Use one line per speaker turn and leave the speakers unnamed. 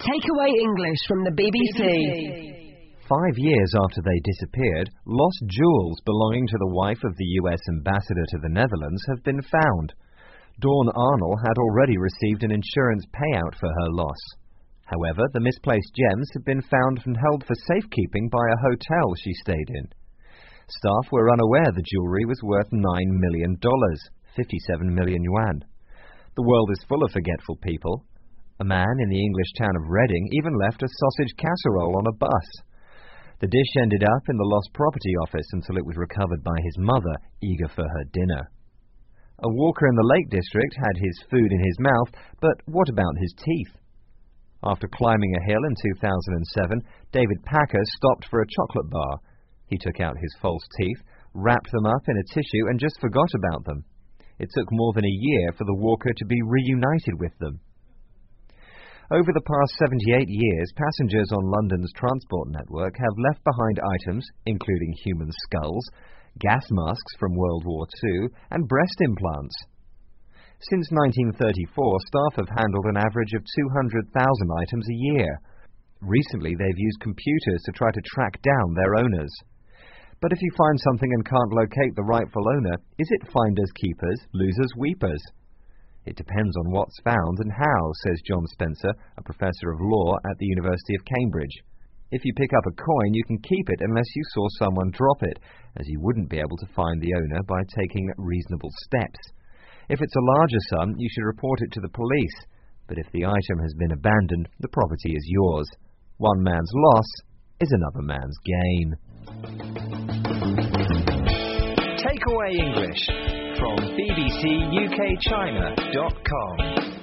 Takeaway English from the BBC.
5 years after they disappeared, lost jewels belonging to the wife of the US ambassador to the Netherlands have been found. Dawn Arnold had already received an insurance payout for her loss. However, the misplaced gems had been found and held for safekeeping by a hotel she stayed in. Staff were unaware the jewellery was worth $9 million, 57 million yuan. The world is full of forgetful people. A man in the English town of Reading even left a sausage casserole on a bus. The dish ended up in the lost property office until it was recovered by his mother, eager for her dinner. A walker in the Lake District had his food in his mouth, but what about his teeth? After climbing a hill in 2007, David Packer stopped for a chocolate bar. He took out his false teeth, wrapped them up in a tissue and just forgot about them. It took more than a year for the walker to be reunited with them. Over the past 78 years, passengers on London's transport network have left behind items, including human skulls, gas masks from World War II, and breast implants. Since 1934, staff have handled an average of 200,000 items a year. Recently, they've used computers to try to track down their owners. But if you find something and can't locate the rightful owner, is it finders keepers, losers weepers? It depends on what's found and how, says John Spencer, a professor of law at the University of Cambridge. If you pick up a coin, you can keep it unless you saw someone drop it, as you wouldn't be able to find the owner by taking reasonable steps. If it's a larger sum, you should report it to the police. But if the item has been abandoned, the property is yours. One man's loss is another man's gain.
Takeaway English from bbcukchina.com